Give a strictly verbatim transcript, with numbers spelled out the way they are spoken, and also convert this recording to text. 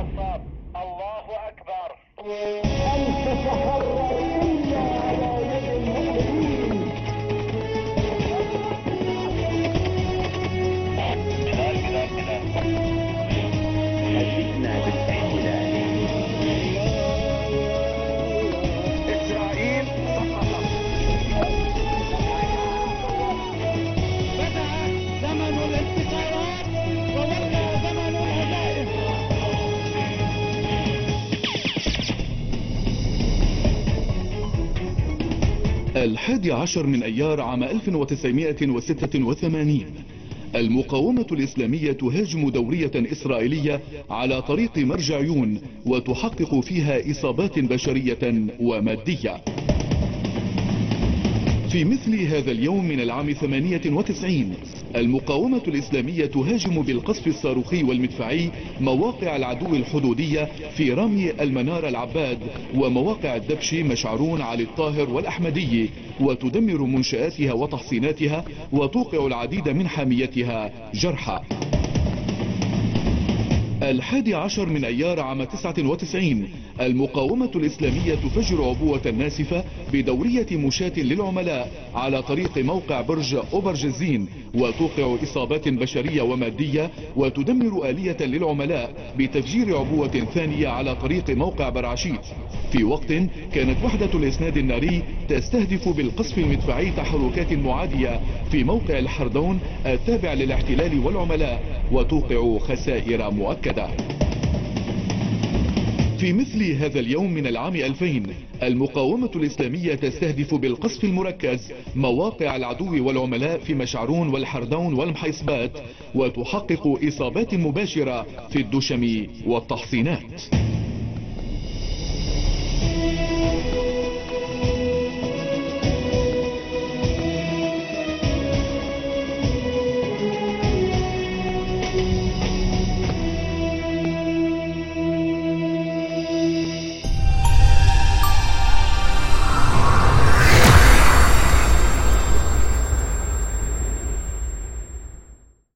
الصاب. الله أكبر. أن تتحرر إلا على يد المؤمنين. بلال بلال بلال حدثنا بالاحتلال. إسرائيل سقطت. بدأ زمن الانتصارات وولى زمن الهزائم. الحادي عشر من أيار عام ألف وتسعمائة وستة وثمانين، المقاومة الإسلامية تهاجم دورية إسرائيلية على طريق مرجعيون وتحقق فيها إصابات بشرية ومادية. في مثل هذا اليوم من العام ثمانية وتسعين، المقاومة الإسلامية تهاجم بالقصف الصاروخي والمدفعي مواقع العدو الحدودية في رمي المنار العباد ومواقع الدبش مشعرون علي الطاهر والأحمدي، وتدمر منشآتها وتحصيناتها وتوقع العديد من حاميتها جرحى. الحادي عشر من أيار عام تسعة وتسعين، المقاومة الإسلامية تفجر عبوة ناسفة بدورية مشاة للعملاء على طريق موقع برج أوبرجزين وتوقع إصابات بشرية ومادية، وتدمر آلية للعملاء بتفجير عبوة ثانية على طريق موقع برعشيت، في وقت كانت وحدة الإسناد الناري تستهدف بالقصف المدفعي تحركات معادية في موقع الحردون التابع للاحتلال والعملاء وتوقع خسائر مؤكدة. في مثل هذا اليوم من العام ألفين، المقاومة الإسلامية تستهدف بالقصف المركز مواقع العدو والعملاء في مشعرون والحردون والمحيصبات، وتحقق إصابات مباشرة في الدشم والتحصينات.